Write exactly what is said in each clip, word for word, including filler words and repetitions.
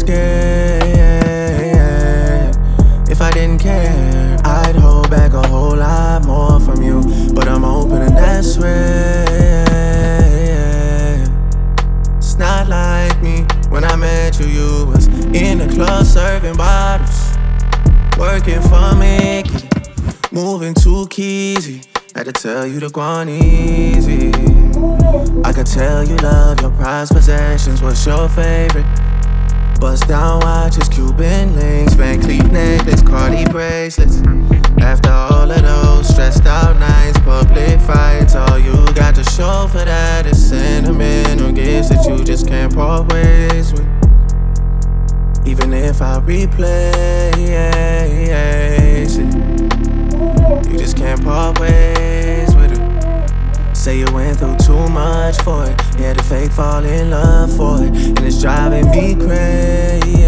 scared. If I didn't care, I'd hold back a whole lot more from you. But I'm open and that's rare. It's not like me. When I met you, you was in the club serving bottles, working for Mickey, moving too keezy. Had to tell you to go on easy. I could tell you love your prized possessions. What's your favorite? Bust down watches, Cuban links, Van Cleef necklace, Cardi bracelets. After all of those stressed out nights, public fights, all you got to show for that is sentimental gifts that you just can't part ways with. Even if I replay it, you just can't part ways with it. Say you went through too much for it. You had to fake fall in love for it, and it's driving me crazy.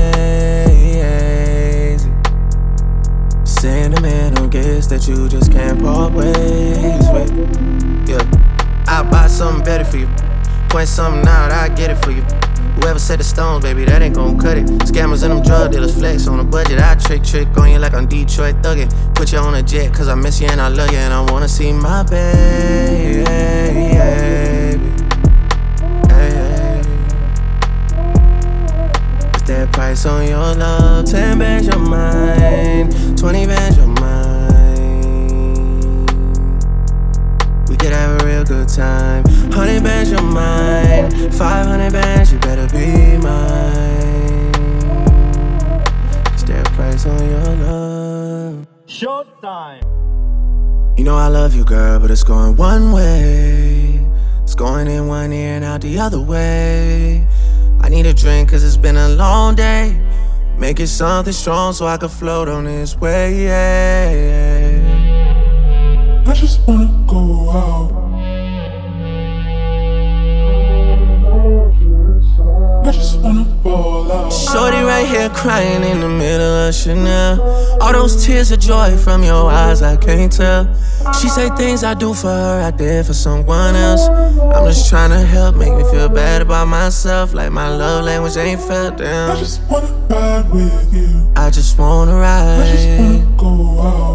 Sentimental gifts that you just can't part ways with. Yeah, I'll buy something better for you. Point something out, I'll get it for you. Whoever set the stones, baby, that ain't gon' cut it. Scammers and them drug dealers flex on a budget. I trick, trick on you like I'm Detroit thuggin'. Put you on a jet, cause I miss you and I love you. And I wanna see my baby, baby. Put that price on your love. Ten bands your mind, twenty bands your mind. We could have a real good time. Hundred bands your mind, five hundred bands you better be mine. Is there a price on your love? Showtime. You know I love you, girl, but it's going one way. It's going in one ear and out the other way. I need a drink cause it's been a long day. Make it something strong so I can float on this way, yeah. I just wanna go out. I just wanna ball out. Shorty right here crying in the middle of Chanel. All those tears of joy from your eyes, I can't tell. She say things I do for her, I did for someone else. I'm just trying to help, make me feel bad about myself. Like my love language ain't felt down. I just wanna ride with you. I just wanna ride. I just wanna go out.